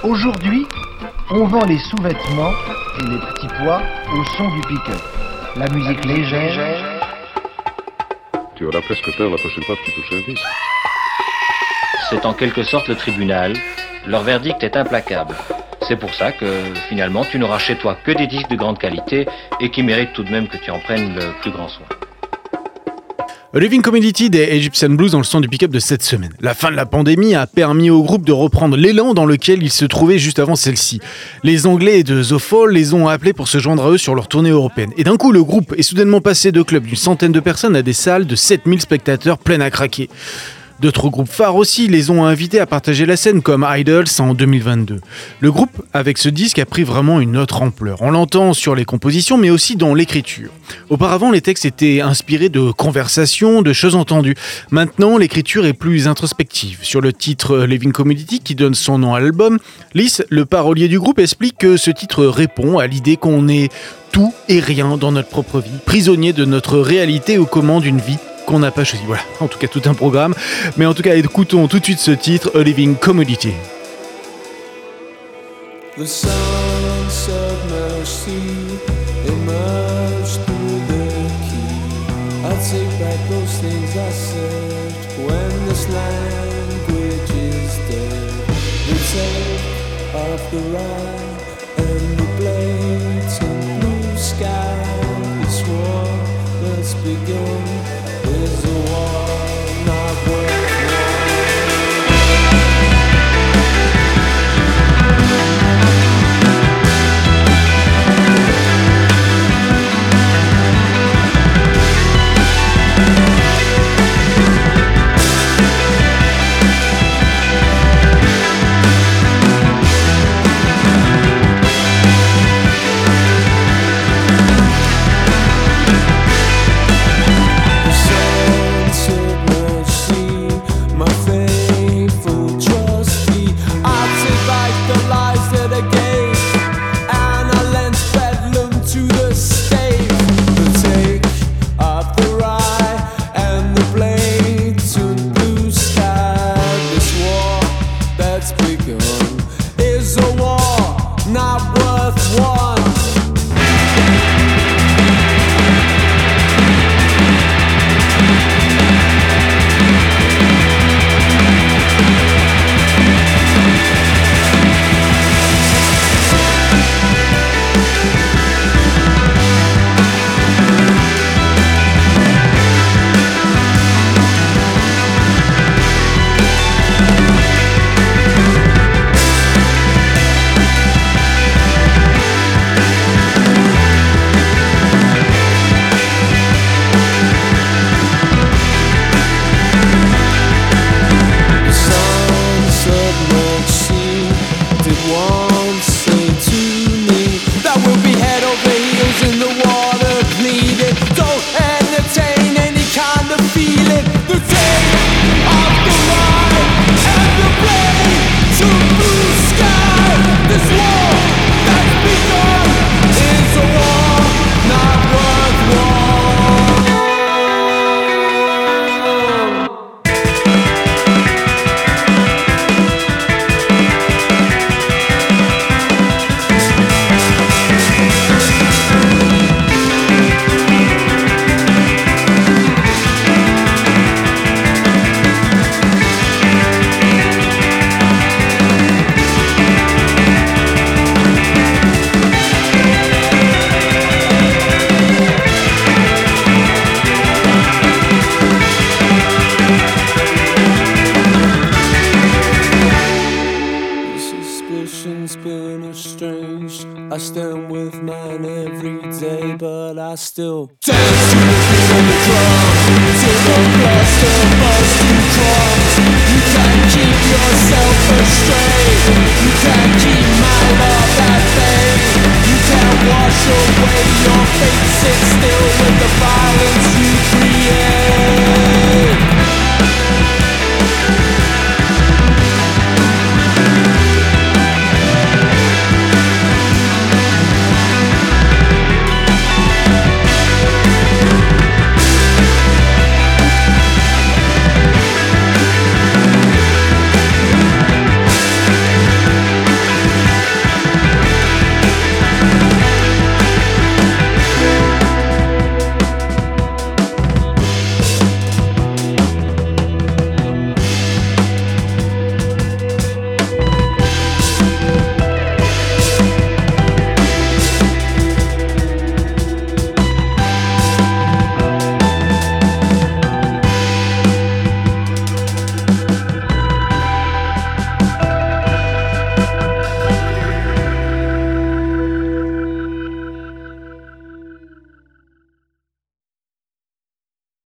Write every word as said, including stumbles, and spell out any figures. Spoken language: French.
Aujourd'hui, on vend les sous-vêtements et les petits pois au son du pick-up. La musique légère. Tu auras presque peur la prochaine fois que tu touches un disque. C'est en quelque sorte le tribunal. Leur verdict est implacable. C'est pour ça que, finalement, tu n'auras chez toi que des disques de grande qualité et qui méritent tout de même que tu en prennes le plus grand soin. A Living Commodity des Egyptian Blues dans le son du pick-up de cette semaine. La fin de la pandémie a permis au groupe de reprendre l'élan dans lequel il se trouvait juste avant celle-ci. Les Anglais de The Fall les ont appelés pour se joindre à eux sur leur tournée européenne. Et d'un coup, le groupe est soudainement passé de clubs d'une centaine de personnes à des salles de sept mille spectateurs pleines à craquer. D'autres groupes phares aussi les ont invités à partager la scène, comme Idols en deux mille vingt-deux. Le groupe, avec ce disque, a pris vraiment une autre ampleur. On l'entend sur les compositions, mais aussi dans l'écriture. Auparavant, les textes étaient inspirés de conversations, de choses entendues. Maintenant, l'écriture est plus introspective. Sur le titre Living Commodity, qui donne son nom à l'album, Lys, le parolier du groupe, explique que ce titre répond à l'idée qu'on est tout et rien dans notre propre vie, prisonnier de notre réalité aux commandes d'une vie qu'on n'a pas choisi. Voilà, en tout cas tout un programme. Mais en tout cas, écoutons tout de suite ce titre, A Living Commodity. The sun submerged sea emerged through the key. I take back those things I said when this language is dead. The take of the ride and the blatant blue sky. This war that's begun is a war not worth I still dance to the beat of the drum, to the blast of bursting drums. You can't keep yourself astray. You can't keep my love at bay. You can't wash away your fate.